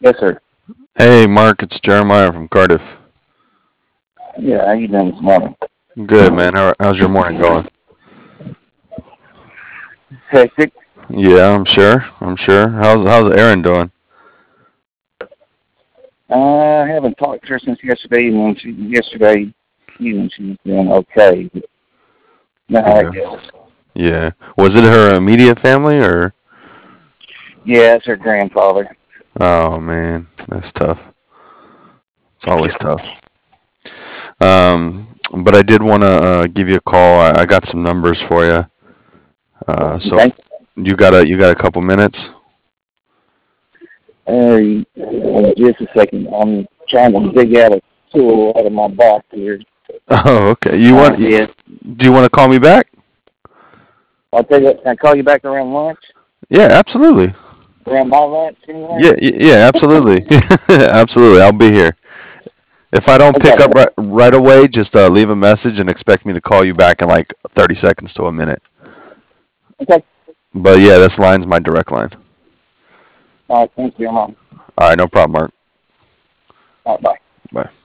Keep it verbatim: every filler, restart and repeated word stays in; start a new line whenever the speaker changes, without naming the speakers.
Yes, sir.
Hey, Mark, it's Jeremiah from Cardiff.
Yeah, how you doing this morning?
Good, man. How, how's your morning going?
Hectic.
Yeah, I'm sure. I'm sure. How's how's Aaron doing?
Uh, I haven't talked to her since yesterday evening. She, yesterday evening she was doing okay. But now how it
Yeah.
goes.
Yeah. Was it her immediate family or?
Yeah, it's her grandfather.
Oh man, that's tough. It's always tough. Um, but I did want to uh, give you a call. I, I got some numbers for you. Uh, so
Okay.
you got a you got a couple minutes?
Uh, just a second. I'm trying to dig out a tool out of my box here.
Oh, okay. You
Uh,
want?
yeah.
Do you want to call me back?
I'll tell you what, can I call you back around lunch?
Yeah, absolutely.
Around my lunch anyway?
Yeah, y- yeah, absolutely. Absolutely. I'll be here. If I don't pick
Okay.
up right, right away, just uh, leave a message and expect me to call you back in like thirty seconds to a minute.
Okay.
But yeah, this line's my direct line.
All right. Thank you, Mom.
All right, no problem, Mark.
All right, bye.
Bye.